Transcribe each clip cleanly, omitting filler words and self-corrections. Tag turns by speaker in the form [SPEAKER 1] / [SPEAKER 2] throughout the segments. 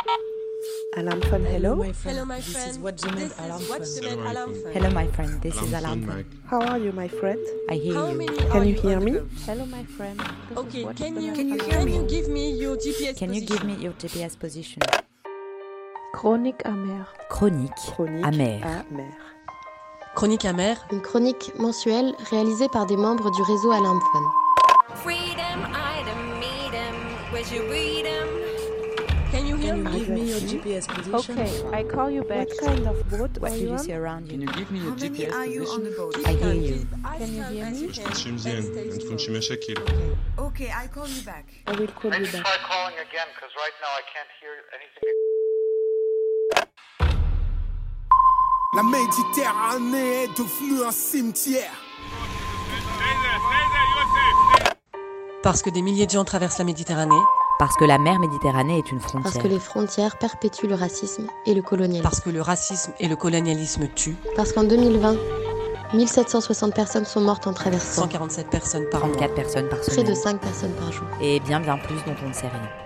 [SPEAKER 1] Alarm phone, hello.
[SPEAKER 2] Hello, my friend.
[SPEAKER 3] This is What You Meant Alarm Phone.
[SPEAKER 2] Alarm phone.
[SPEAKER 4] Hello, my friend. This is Alarm phone.
[SPEAKER 1] How are you, my friend?
[SPEAKER 4] I hear
[SPEAKER 2] How
[SPEAKER 4] you.
[SPEAKER 2] many
[SPEAKER 1] Can
[SPEAKER 2] are
[SPEAKER 1] you hear
[SPEAKER 2] on
[SPEAKER 1] me?
[SPEAKER 2] the-
[SPEAKER 4] Hello, my friend.
[SPEAKER 2] Okay, can you give me your GPS
[SPEAKER 4] Can you
[SPEAKER 2] position?
[SPEAKER 4] give me your GPS position?
[SPEAKER 1] Chronique amère.
[SPEAKER 4] Chronique
[SPEAKER 1] Chronique
[SPEAKER 4] amère.
[SPEAKER 1] amère.
[SPEAKER 2] Chronique amère.
[SPEAKER 5] Une chronique mensuelle réalisée par des membres du réseau Alarm Phone.
[SPEAKER 6] Freedom, item, meet 'em, where'd you read 'em?
[SPEAKER 2] Can you hear
[SPEAKER 3] Can you
[SPEAKER 2] me?
[SPEAKER 3] give me your GPS position?
[SPEAKER 1] Okay, I call you back. What kind of boat
[SPEAKER 4] What
[SPEAKER 1] are
[SPEAKER 4] do
[SPEAKER 1] you
[SPEAKER 4] you
[SPEAKER 1] on?
[SPEAKER 4] see around
[SPEAKER 7] Can
[SPEAKER 4] you?
[SPEAKER 7] you give me your GPS position?
[SPEAKER 4] I hear you.
[SPEAKER 1] Can you hear me?
[SPEAKER 8] تكونش مزيان ما تكونش مشاكل.
[SPEAKER 9] Okay, I'll call you back.
[SPEAKER 1] I will call you back.
[SPEAKER 10] Try calling again because right now I can't hear anything.
[SPEAKER 11] La Méditerranée est devenue un cimetière.
[SPEAKER 2] Parce que des milliers de gens traversent la Méditerranée.
[SPEAKER 4] Parce que la mer Méditerranée est une
[SPEAKER 5] Parce
[SPEAKER 4] frontière.
[SPEAKER 5] que les frontières perpétuent le racisme et le colonialisme.
[SPEAKER 2] Parce que le racisme et le colonialisme tuent.
[SPEAKER 5] Parce qu'en 2020, 1760 personnes sont mortes en traversant.
[SPEAKER 2] 147 personnes par an.
[SPEAKER 4] 34 personnes par
[SPEAKER 5] Près
[SPEAKER 4] semaine.
[SPEAKER 5] de 5 personnes par jour.
[SPEAKER 4] Et bien plus dont on ne sait rien.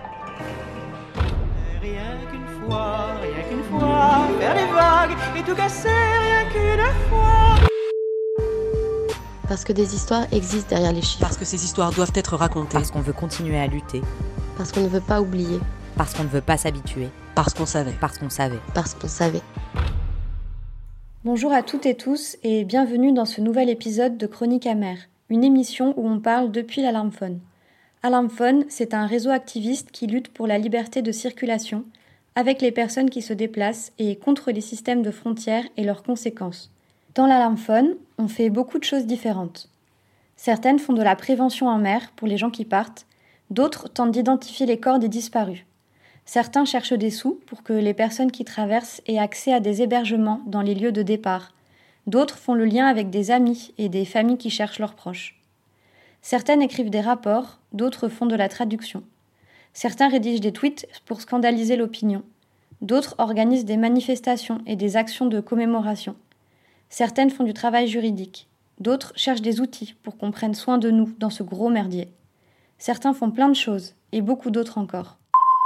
[SPEAKER 3] Rien qu'une fois, faire les vagues et tout casser, rien qu'une fois.
[SPEAKER 5] Parce que des histoires existent derrière les chiffres.
[SPEAKER 2] Parce que ces histoires doivent être racontées.
[SPEAKER 4] Parce qu'on veut continuer à lutter.
[SPEAKER 5] Parce qu'on ne veut pas oublier.
[SPEAKER 4] Parce qu'on ne veut pas s'habituer.
[SPEAKER 2] Parce qu'on savait.
[SPEAKER 4] Parce qu'on savait.
[SPEAKER 5] Parce qu'on savait.
[SPEAKER 12] Bonjour à toutes et tous et bienvenue dans ce nouvel épisode de Chronique amère, une émission où on parle depuis l'Alarm Phone. Alarm Phone, c'est un réseau activiste qui lutte pour la liberté de circulation avec les personnes qui se déplacent et contre les systèmes de frontières et leurs conséquences. Dans l'Alarm Phone, on fait beaucoup de choses différentes. Certaines font de la prévention en mer pour les gens qui partent, d'autres tentent d'identifier les corps des disparus. Certains cherchent des sous pour que les personnes qui traversent aient accès à des hébergements dans les lieux de départ. D'autres font le lien avec des amis et des familles qui cherchent leurs proches. Certaines écrivent des rapports, d'autres font de la traduction. Certains rédigent des tweets pour scandaliser l'opinion. D'autres organisent des manifestations et des actions de commémoration. Certaines font du travail juridique. D'autres cherchent des outils pour qu'on prenne soin de nous dans ce gros merdier. Certains font plein de choses, et beaucoup d'autres encore.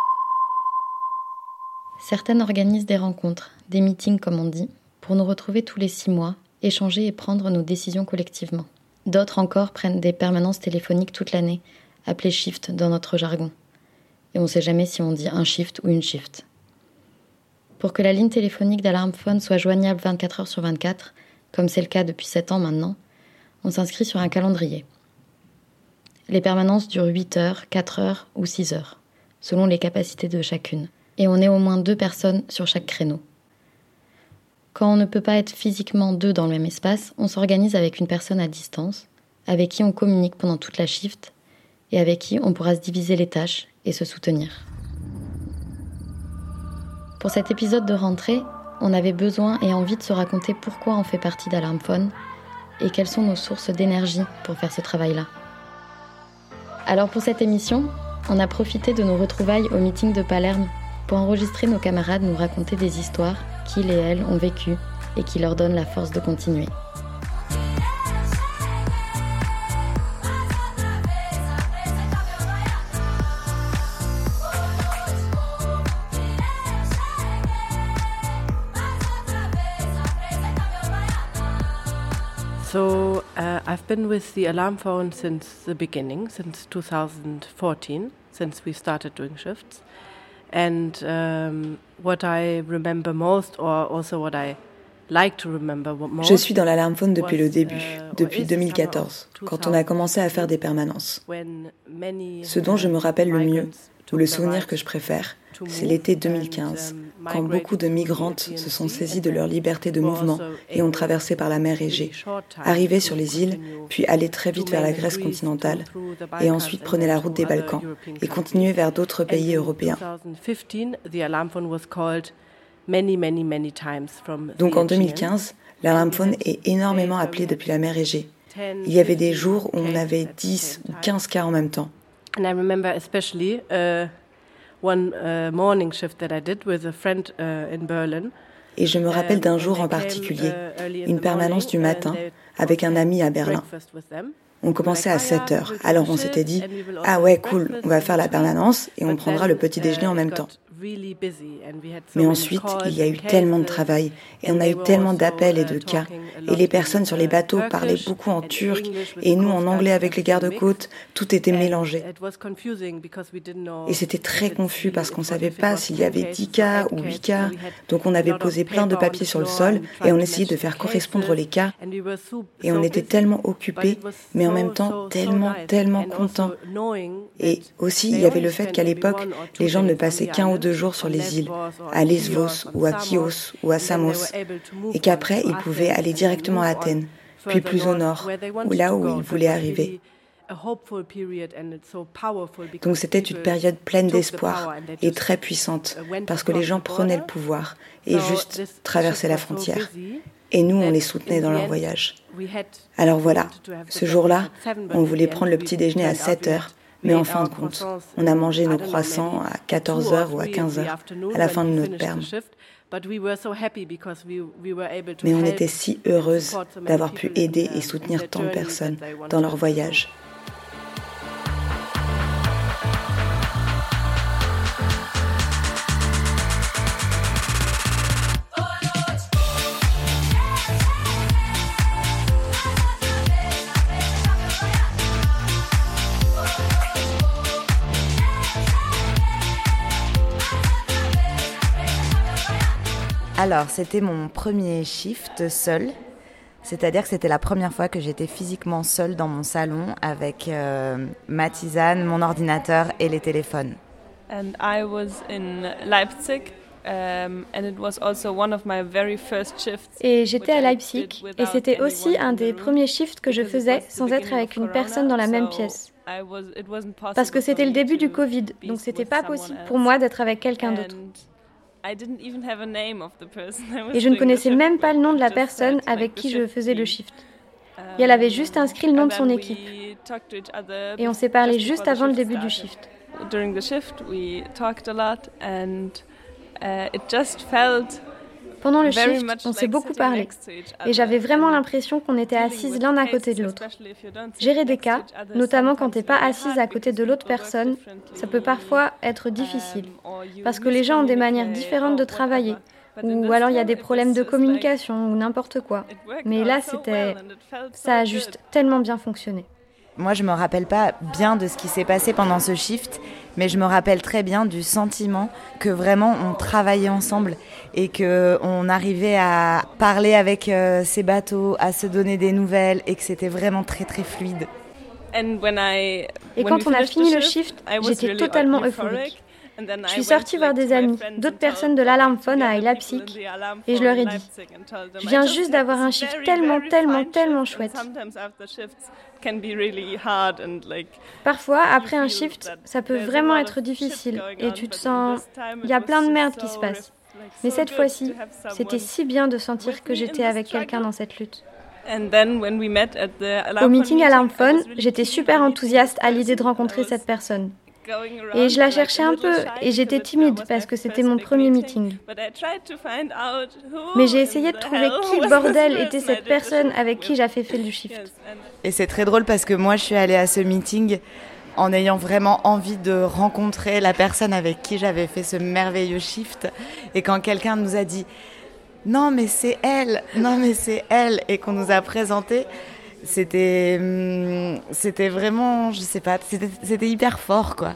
[SPEAKER 5] Certaines organisent des rencontres, des meetings comme on dit, pour nous retrouver tous les 6 mois, échanger et prendre nos décisions collectivement. D'autres encore prennent des permanences téléphoniques toute l'année, appelées shift dans notre jargon. Et on ne sait jamais si on dit un shift ou une shift. Pour que la ligne téléphonique d'Alarm Phone soit joignable 24 heures sur 24, comme c'est le cas depuis 7 ans maintenant, on s'inscrit sur un calendrier. Les permanences durent 8 heures, 4 heures ou 6 heures, selon les capacités de chacune. Et on est au moins 2 personnes sur chaque créneau. Quand on ne peut pas être physiquement 2 dans le même espace, on s'organise avec une personne à distance, avec qui on communique pendant toute la shift, et avec qui on pourra se diviser les tâches et se soutenir. Pour cet épisode de rentrée, on avait besoin et envie de se raconter pourquoi on fait partie d'Alarm Phone et quelles sont nos sources d'énergie pour faire ce travail-là. Alors pour cette émission, on a profité de nos retrouvailles au meeting de Palerme pour enregistrer nos camarades nous raconter des histoires qu'ils et elles ont vécues et qui leur donnent la force de continuer.
[SPEAKER 1] So I've been with the Alarm Phone since the beginning, since 2014, since we started doing shifts. And what I remember most, or also what I like to remember most.
[SPEAKER 13] Je suis dans l'Alarm Phone depuis le début, depuis 2014, quand on a commencé à faire des permanences. Ce dont je me rappelle le mieux, ou le souvenir que je préfère, c'est l'été 2015, quand beaucoup de migrantes se sont saisies de leur liberté de mouvement et ont traversé par la mer Égée, arrivaient sur les îles, puis allaient très vite vers la Grèce continentale, et ensuite prenaient la route des Balkans et continuaient vers d'autres pays européens. Donc en 2015, l'Alarm Phone est énormément appelé depuis la mer Égée. Il y avait des jours où on avait 10 ou 15 cas en même temps.
[SPEAKER 1] And I remember especially one morning shift that I did with a friend in Berlin.
[SPEAKER 13] Et je me rappelle d'un jour en particulier, une permanence du matin avec un ami à Berlin. On commençait à 7h, alors on s'était dit « Ah ouais, cool, on va faire la permanence et on prendra le petit déjeuner en même temps ». Mais ensuite, il y a eu tellement de travail et on a eu tellement d'appels et de cas. Et les personnes sur les bateaux parlaient beaucoup en turc et nous en anglais avec les gardes-côtes. Tout était mélangé. Et c'était très confus parce qu'on ne savait pas s'il y avait 10 cas ou 8 cas. Donc on avait posé plein de papiers sur le sol et on essayait de faire correspondre les cas. Et on était tellement occupés, mais en même temps tellement contents. Et aussi, il y avait le fait qu'à l'époque, les gens ne passaient qu'1 ou 2 jours sur les îles, à Lesvos ou à Chios ou à Samos, et qu'après, ils pouvaient aller directement à Athènes, puis plus au nord, ou là où ils voulaient arriver. Donc c'était une période pleine d'espoir et très puissante, parce que les gens prenaient le pouvoir et juste traversaient la frontière. Et nous, on les soutenait dans leur voyage. Alors voilà, ce jour-là, on voulait prendre le petit déjeuner à 7h, mais en fin de compte, on a mangé nos croissants à 14h ou à 15h, à la fin de notre perme. Mais on était si heureuses d'avoir pu aider et soutenir tant de personnes dans leur voyage.
[SPEAKER 4] Alors, c'était mon premier shift seul, c'est-à-dire que c'était la première fois que j'étais physiquement seule dans mon salon avec ma tisane, mon ordinateur et les téléphones.
[SPEAKER 14] And I was in Leipzig. And it was also one of my very first shifts.
[SPEAKER 12] Et j'étais à Leipzig et c'était aussi un des premiers shifts que je faisais sans être avec une personne dans la même pièce. Parce que c'était le début du Covid, donc c'était pas possible pour moi d'être avec quelqu'un d'autre. Et je ne connaissais même pas le nom de la personne avec qui je faisais le shift. Et elle avait juste inscrit le nom de son équipe. Et on s'est parlé juste avant le début du shift.
[SPEAKER 14] During the shift, we talked a lot and it just felt
[SPEAKER 12] Pendant le shift, on s'est beaucoup parlé et j'avais vraiment l'impression qu'on était assises l'un à côté de l'autre. Gérer des cas, notamment quand tu n'es pas assise à côté de l'autre personne, ça peut parfois être difficile parce que les gens ont des manières différentes de travailler ou alors il y a des problèmes de communication ou n'importe quoi. Mais là, ça a juste tellement bien fonctionné.
[SPEAKER 4] Moi, je me rappelle pas bien de ce qui s'est passé pendant ce shift, mais je me rappelle très bien du sentiment que vraiment on travaillait ensemble et qu'on arrivait à parler avec ces bateaux, à se donner des nouvelles et que c'était vraiment très très fluide.
[SPEAKER 12] Et quand on a fini le shift, j'étais totalement euphorique. Je suis sortie voir des amis, d'autres personnes de l'Alarmphone à Leipzig, et je leur ai dit « Je viens juste d'avoir un shift tellement chouette. » Parfois, après un shift, ça peut vraiment être difficile, et tu te sens... Il y a plein de merde qui se passe. Mais cette fois-ci, c'était si bien de sentir que j'étais avec quelqu'un dans cette lutte. Au meeting Alarmphone, j'étais super enthousiaste à l'idée de rencontrer cette personne. Et je la cherchais un peu et j'étais timide parce que c'était mon premier meeting. Mais j'ai essayé de trouver qui bordel était cette personne avec qui j'avais fait le shift.
[SPEAKER 4] Et c'est très drôle parce que moi je suis allée à ce meeting en ayant vraiment envie de rencontrer la personne avec qui j'avais fait ce merveilleux shift. Et quand quelqu'un nous a dit « Non mais c'est elle !» et qu'on nous a présenté, c'était vraiment, je sais pas, c'était hyper fort, quoi.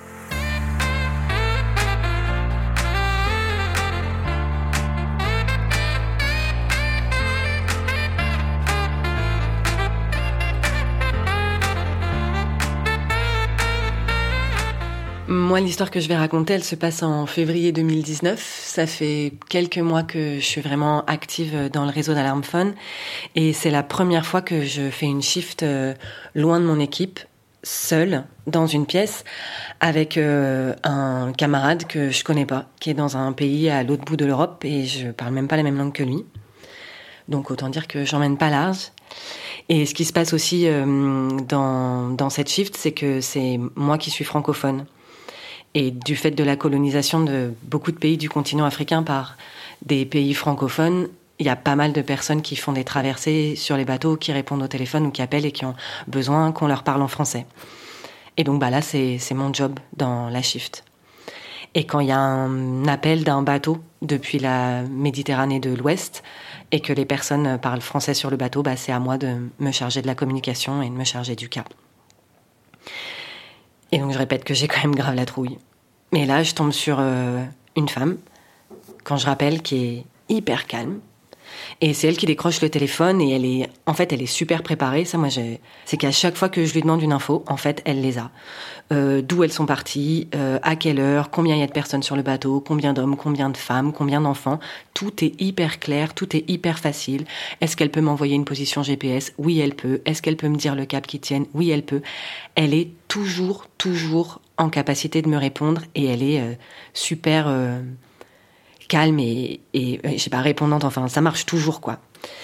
[SPEAKER 15] Moi, l'histoire que je vais raconter, elle se passe en février 2019. Ça fait quelques mois que je suis vraiment active dans le réseau d'Alarmphone. Et c'est la première fois que je fais une shift loin de mon équipe, seule, dans une pièce, avec un camarade que je connais pas, qui est dans un pays à l'autre bout de l'Europe et je parle même pas la même langue que lui. Donc autant dire que j'emmène pas large. Et ce qui se passe aussi dans cette shift, c'est que c'est moi qui suis francophone. Et du fait de la colonisation de beaucoup de pays du continent africain par des pays francophones, il y a pas mal de personnes qui font des traversées sur les bateaux, qui répondent au téléphone ou qui appellent et qui ont besoin qu'on leur parle en français. Et donc là, c'est mon job dans la shift. Et quand il y a un appel d'un bateau depuis la Méditerranée de l'Ouest et que les personnes parlent français sur le bateau, c'est à moi de me charger de la communication et de me charger du cas. Et donc je répète que j'ai quand même grave la trouille. Mais là, je tombe sur une femme, quand je rappelle, qui est hyper calme. Et c'est elle qui décroche le téléphone et elle est super préparée. Ça, c'est qu'à chaque fois que je lui demande une info, en fait, elle les a. D'où elles sont parties, à quelle heure, combien il y a de personnes sur le bateau, combien d'hommes, combien de femmes, combien d'enfants. Tout est hyper clair, tout est hyper facile. Est-ce qu'elle peut m'envoyer une position GPS ? Oui, elle peut. Est-ce qu'elle peut me dire le cap qui tienne ? Oui, elle peut. Elle est toujours en capacité de me répondre et elle est super calme et je sais pas, répondante. Enfin, ça marche toujours, quoi.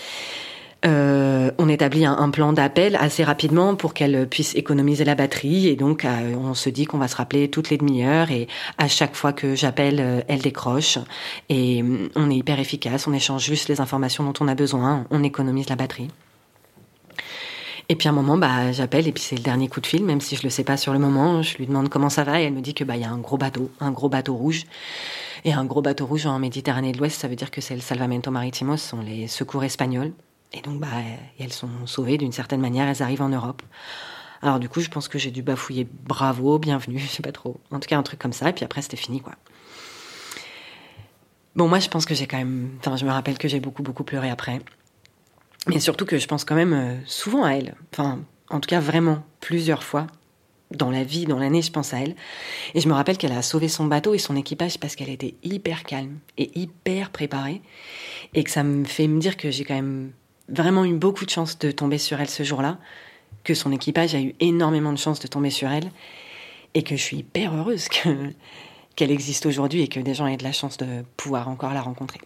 [SPEAKER 15] On établit un plan d'appel assez rapidement pour qu'elle puisse économiser la batterie et donc on se dit qu'on va se rappeler toutes les demi-heures et à chaque fois que j'appelle, elle décroche et on est hyper efficace, on échange juste les informations dont on a besoin, on économise la batterie. Et puis à un moment, j'appelle et puis c'est le dernier coup de fil, même si je le sais pas sur le moment. Je lui demande comment ça va et elle me dit que y a un gros bateau rouge. Et un gros bateau rouge en Méditerranée de l'Ouest, ça veut dire que c'est le Salvamento Marítimo, ce sont les secours espagnols. Et donc elles sont sauvées d'une certaine manière, elles arrivent en Europe. Alors du coup, je pense que j'ai dû bafouiller bravo, bienvenue, je sais pas trop. En tout cas, un truc comme ça, et puis après c'était fini, quoi. Bon, moi je pense que j'ai quand même... Enfin, je me rappelle que j'ai beaucoup pleuré après. Mais surtout que je pense quand même souvent à elle. Enfin, en tout cas, vraiment, plusieurs fois. Dans la vie, dans l'année, je pense à elle. Et je me rappelle qu'elle a sauvé son bateau et son équipage parce qu'elle était hyper calme et hyper préparée. Et que ça me fait me dire que j'ai quand même vraiment eu beaucoup de chance de tomber sur elle ce jour-là. Que son équipage a eu énormément de chance de tomber sur elle. Et que je suis hyper heureuse qu'elle existe aujourd'hui et que des gens aient de la chance de pouvoir encore la rencontrer.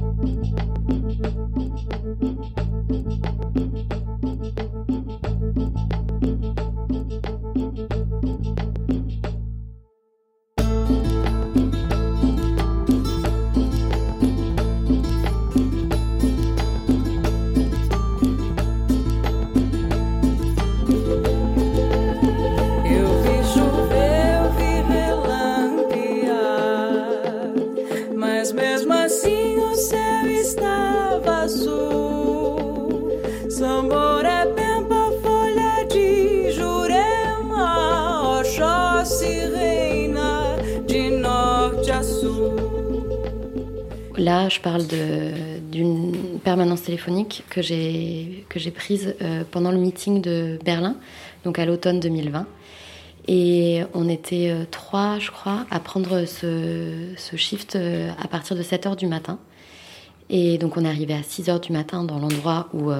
[SPEAKER 5] Là, je parle d'une permanence téléphonique que j'ai prise pendant le meeting de Berlin, donc à l'automne 2020. Et on était 3, je crois, à prendre ce shift à partir de 7h du matin. Et donc on est arrivé à 6h du matin dans l'endroit où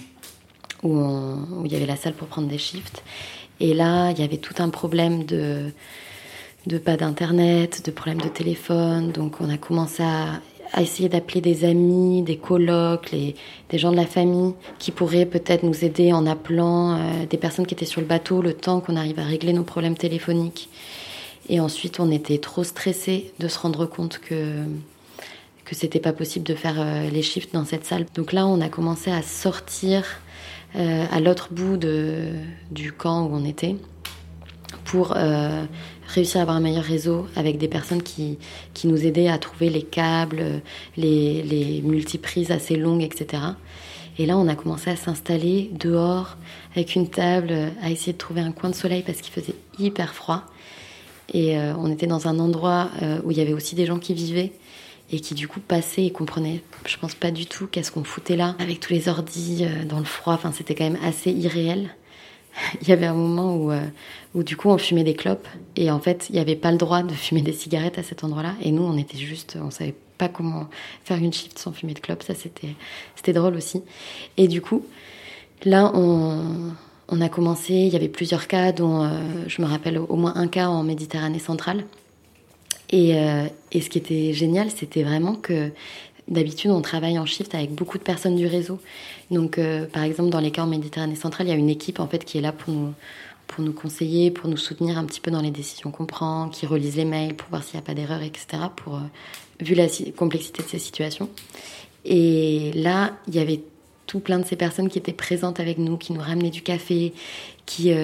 [SPEAKER 5] il y avait la salle pour prendre des shifts. Et là, il y avait tout un problème de pas d'internet, de problème de téléphone. Donc on a commencé à essayer d'appeler des amis, des colocs, des gens de la famille qui pourraient peut-être nous aider en appelant des personnes qui étaient sur le bateau le temps qu'on arrive à régler nos problèmes téléphoniques. Et ensuite, on était trop stressés de se rendre compte que c'était pas possible de faire les shifts dans cette salle. Donc là, on a commencé à sortir à l'autre bout du camp où on était pour réussir à avoir un meilleur réseau avec des personnes qui nous aidaient à trouver les câbles, les multiprises assez longues, etc. Et là, on a commencé à s'installer dehors avec une table, à essayer de trouver un coin de soleil parce qu'il faisait hyper froid. Et on était dans un endroit où il y avait aussi des gens qui vivaient et qui du coup passaient et comprenaient, je pense pas du tout qu'est-ce qu'on foutait là, avec tous les ordis dans le froid. Enfin, c'était quand même assez irréel. Il y avait un moment où du coup on fumait des clopes et en fait il n'y avait pas le droit de fumer des cigarettes à cet endroit-là et nous on savait pas comment faire une shift sans fumer de clopes. Ça c'était drôle aussi. Et du coup là on a commencé, il y avait plusieurs cas dont je me rappelle au moins un cas en Méditerranée centrale et ce qui était génial, c'était vraiment que d'habitude, on travaille en shift avec beaucoup de personnes du réseau. Donc, par exemple, dans les cas en Méditerranée centrale, il y a une équipe en fait qui est là pour nous conseiller, pour nous soutenir un petit peu dans les décisions qu'on prend, qui relise les mails pour voir s'il n'y a pas d'erreur, etc. Vu la complexité de ces situations. Et là, il y avait tout plein de ces personnes qui étaient présentes avec nous, qui nous ramenaient du café, qui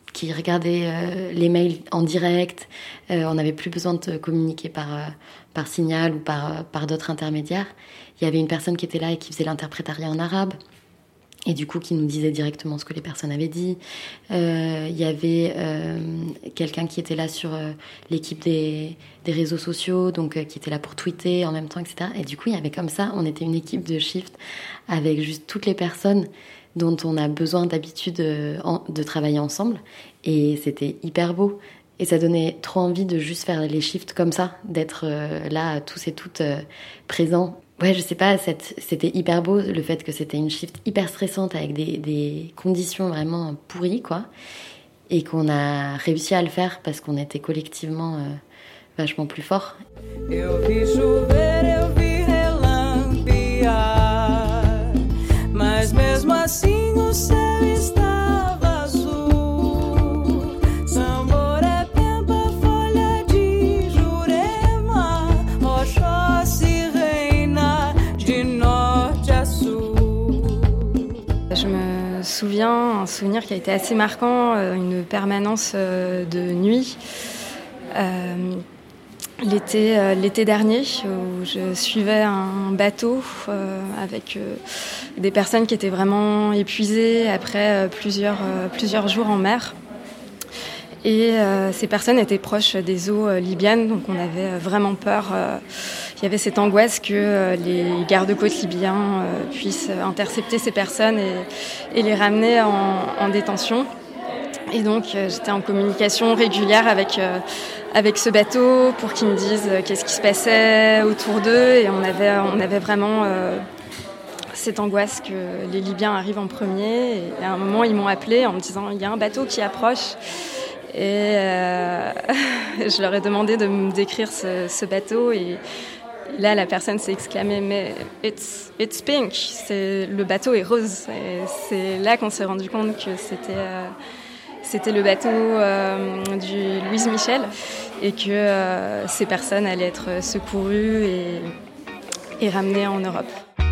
[SPEAKER 5] qui regardait les mails en direct. On n'avait plus besoin de communiquer par signal ou par d'autres intermédiaires. Il y avait une personne qui était là et qui faisait l'interprétariat en arabe. Et du coup, qui nous disait directement ce que les personnes avaient dit. Il y avait quelqu'un qui était là sur l'équipe des réseaux sociaux, donc qui était là pour tweeter en même temps, etc. Et du coup, il y avait comme ça, on était une équipe de shift avec juste toutes les personnes dont on a besoin d'habitude de travailler ensemble. Et c'était hyper beau. Et ça donnait trop envie de juste faire les shifts comme ça, d'être là, tous et toutes présents. Ouais, je sais pas, c'était hyper beau, le fait que c'était une shift hyper stressante avec des conditions vraiment pourries, quoi. Et qu'on a réussi à le faire parce qu'on était collectivement vachement plus forts.
[SPEAKER 16] Eu vi chover, eu vi relampear, mas mesmo assim o céu estava azul. Sambora, pemba, folha de jurema, Oxóssi reina de norte a sul.
[SPEAKER 12] Je me souviens, un souvenir qui a été assez marquant, une permanence de nuit. L'été dernier, où je suivais un bateau avec des personnes qui étaient vraiment épuisées après plusieurs jours en mer. Et ces personnes étaient proches des eaux libyennes, donc on avait vraiment peur. Il y avait cette angoisse que les gardes-côtes libyens puissent intercepter ces personnes et les ramener en détention. Et donc j'étais en communication régulière avec ce bateau pour qu'ils me disent qu'est-ce qui se passait autour d'eux. Et on avait vraiment cette angoisse que les Libyens arrivent en premier. Et à un moment, ils m'ont appelé en me disant il y a un bateau qui approche. Et je leur ai demandé de me décrire ce bateau. Et là, la personne s'est exclamée mais it's pink. Le bateau est rose. Et c'est là qu'on s'est rendu compte que c'était le bateau du Louise Michel et que ces personnes allaient être secourues et ramenées en Europe.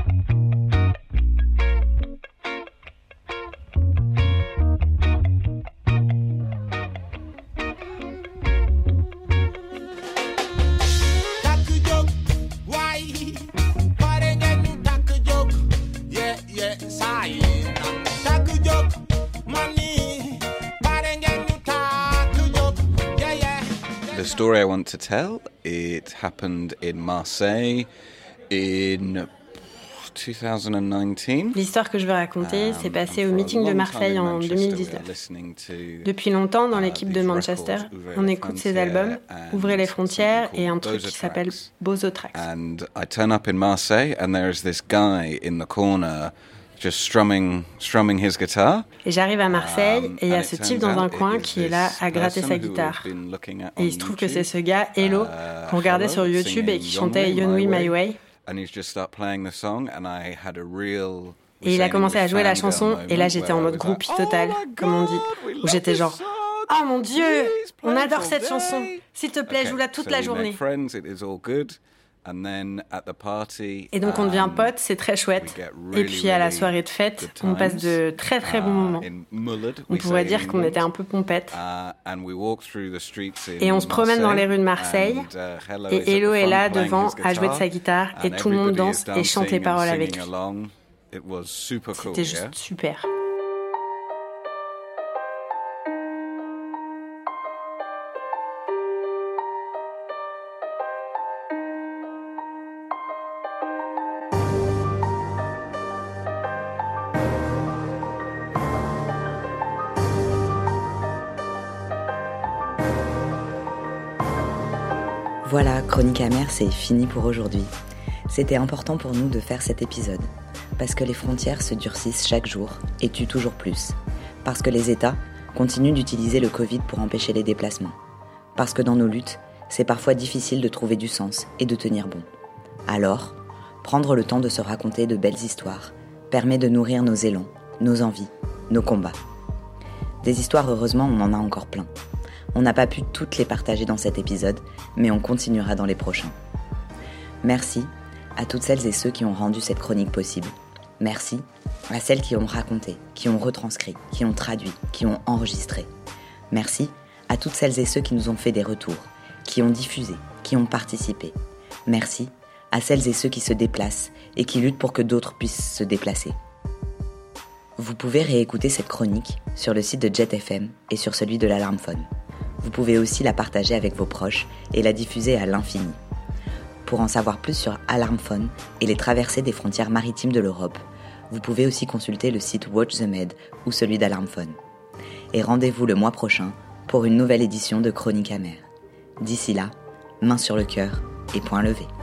[SPEAKER 17] The story I want to tell, it happened in Marseille in 2019.
[SPEAKER 18] L'histoire que je veux raconter s'est passée au meeting de Marseille en 2019. Depuis longtemps, dans l'équipe de Manchester, on écoute ses albums, Ouvrez les frontières et un truc qui s'appelle Bozo Tracks.
[SPEAKER 17] And I turn up in Marseille and there's this guy in the corner just strumming his guitar.
[SPEAKER 18] Et j'arrive à Marseille et il y a ce type dans un coin qui est là à gratter sa guitare. Et il se trouve que c'est ce gars, Hello, qu'on regardait sur YouTube et qui chantait Yonwi My Way. Et il a commencé à jouer la chanson et là j'étais en mode groupie total, comme on dit, où j'étais genre « Oh mon Dieu, on adore cette chanson, s'il te plaît, joue-la toute la journée ». Et donc on devient potes, c'est très chouette. Et puis à la soirée de fête, on passe de très très bons moments. On pourrait dire qu'on était un peu pompettes. Et on se promène dans les rues de Marseille. Et Hello est là devant à jouer de sa guitare et tout le monde danse et chante les paroles avec lui. C'était juste super.
[SPEAKER 13] Voilà, Chronique amère, c'est fini pour aujourd'hui. C'était important pour nous de faire cet épisode, parce que les frontières se durcissent chaque jour et tuent toujours plus, parce que les États continuent d'utiliser le Covid pour empêcher les déplacements, parce que dans nos luttes, c'est parfois difficile de trouver du sens et de tenir bon. Alors, prendre le temps de se raconter de belles histoires permet de nourrir nos élans, nos envies, nos combats. Des histoires, heureusement, on en a encore plein. On n'a pas pu toutes les partager dans cet épisode, mais on continuera dans les prochains. Merci à toutes celles et ceux qui ont rendu cette chronique possible. Merci à celles qui ont raconté, qui ont retranscrit, qui ont traduit, qui ont enregistré.
[SPEAKER 4] Merci à toutes celles et ceux qui nous ont fait des retours, qui ont diffusé, qui ont participé. Merci à celles et ceux qui se déplacent et qui luttent pour que d'autres puissent se déplacer. Vous pouvez réécouter cette chronique sur le site de Jet FM et sur celui de l'Alarmphone. Vous pouvez aussi la partager avec vos proches et la diffuser à l'infini. Pour en savoir plus sur Alarmphone et les traversées des frontières maritimes de l'Europe, vous pouvez aussi consulter le site Watch the Med ou celui d'Alarmphone. Et rendez-vous le mois prochain pour une nouvelle édition de Chronique amère. D'ici là, main sur le cœur et poing levé.